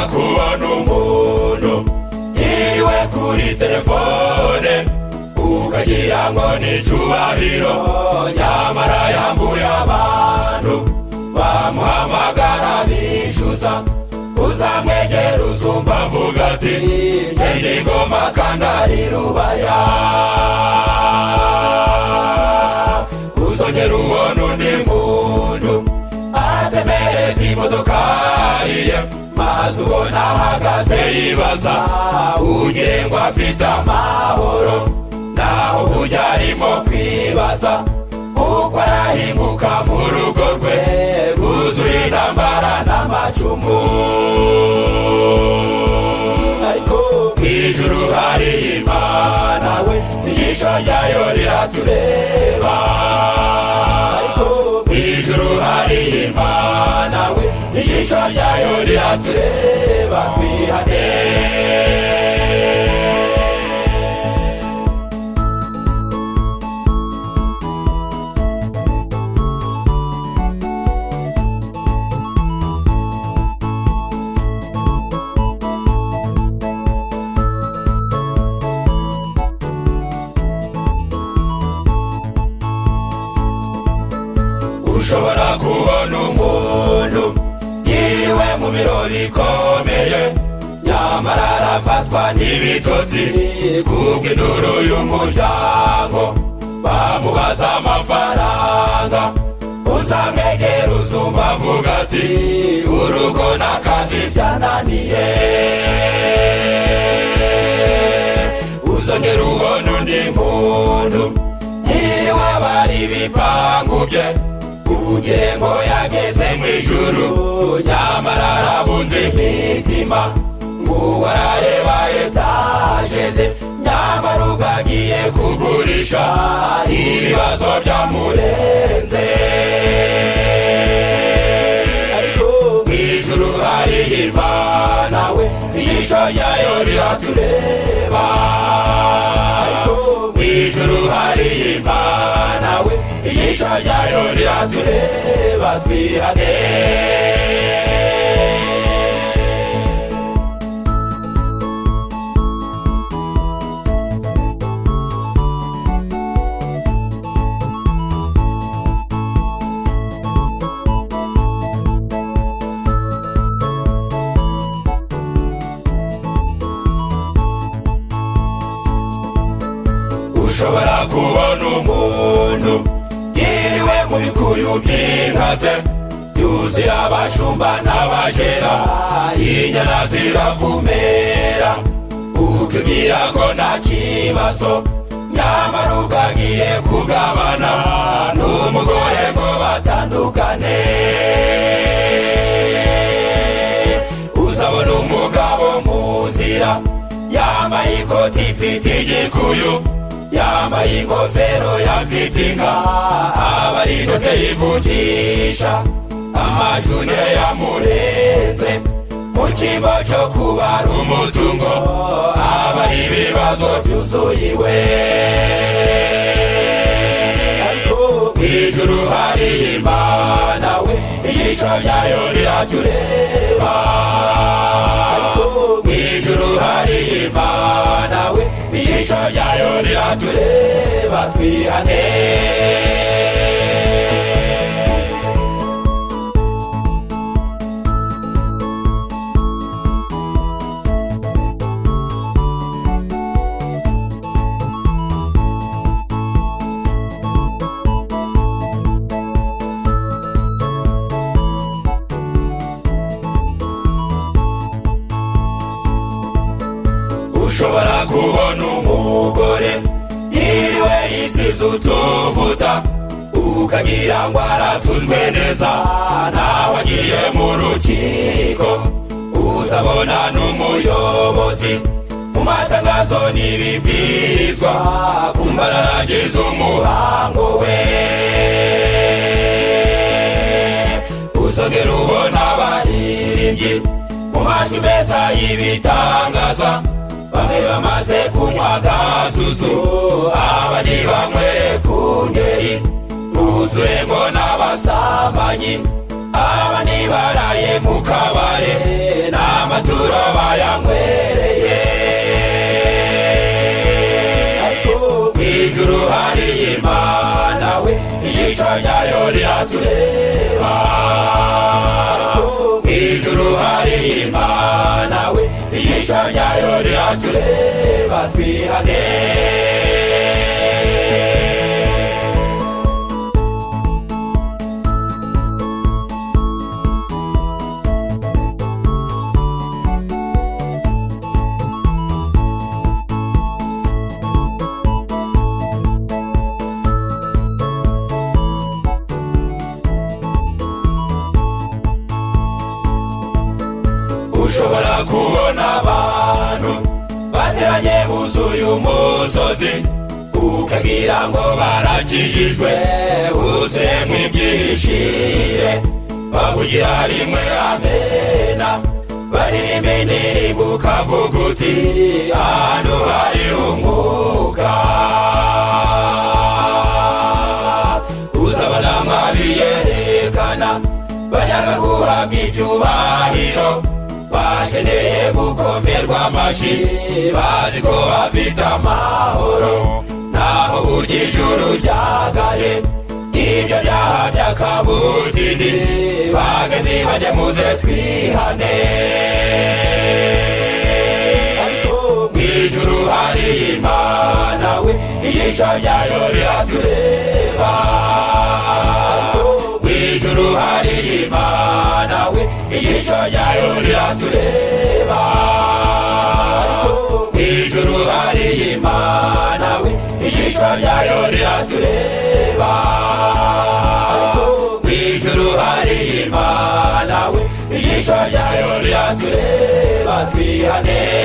kubona umuntu yiriwe kuri telefone ukagira ngo ni cyubahiro nyamara yambuye abantu bamuhamagara bishyuza uzamwegera uzumva avuga ati ndigoma kandi ari rubaya uzongera ubona undi muntu atemereza imodoka ye maze ubona ahagaze yibaza ugire ngo afite amahoro naho burya arimo kwibaza uko arahinguka mu rugo rwe rwuzuye intambara n'amacumu ariko mw'ijuru hari Imana we ijisho ryayo riratureba ariko mw'ijuru hari Imana we ijisho ryayo riratureba twihane ushobora kubona umuntu yiriwe mu birori ikomeye nyamara arafatwa n'ibitotsi kubw'induru y'umuryango bamubaza amafaranga uzamwegera uzumva avuga ati urugo n'akazi byananiye uzongera ubona undi muntu yiriwe bari ibipangu bye ugire ngo yageze mu ijuru nyamara arabunze imitima nguwo arareba etaje ze nyamara ubwo agiye kugurisha ibibazo byamurenze ariko mu ijuru hari Imana we ijisho ryayo riratureba ariko mu ijuru hari Imana we ijisho ryayo riratureba twihane ushobora kubona umuntu yiriwe mu bikuyu by'inkaze yuzuye abashumba n'abajera inyana ziravumera ukibwira ko nta kibazo nyamara ubwo agiye kugabana n'umugore ngo batandukane uzabona umugabo mu nzira yambaye ikoti ifite igikuyu yambaye ingofero yafite inka abarindote yivugisha amajune yamurenze mu cyimbo cyo kubara umutungo abari ibibazo byuzuye iwe ariko mw'ijuru hari Imana we ijisho ryayo riratureba ariko mw'ijuru hari Imana we ijisho ryayo riratureba twihane ushobora kubona umugore yiriwe yisize utuvuta ukagira ngo aratunzwe neza nawe agiye mu rukiko uzabona n'umuyobozi mu matangazo n'ibibwirizwa kumbara aragize umuhango we uzongera ubona abaririmbyi mu majwi meza y'ibitangaza bamwe bamaze kunywa agasusu abandi banywe ku ngeri buzuye ngo n'abasambanyi abandi baraye mu kabare n'amaturo bayanywereye ijuru hari Imana we ijisho ryayo riratureba ijuru hari Imana we ijisho ryayo riratureba twihane ushobora kubona abantu bateranye buzuye umusozi ukagira ngo barakijijwe huzuyemo ibyishire bavugira rimwe amena baririmba indirimbo ukavuga uti hano hari umwuka uzabona mwabiyerekana bashaka guhabwa icyubahiro bakeneye gukomerwa amashyi bazi ko bafite amahoro naho burya ijuru ryagaye ibyo byaha by'akabutindi bagenzi bajye muze twihane mw'ijuru hari Imana we ijisho ryayo riratureba mw'ijuru hari Imana we ijisho ryayo riratureba mw'ijuru hari Imana we ijisho ryayo riratureba mw'ijuru hari Imana we ijisho ryayo riratureba twihane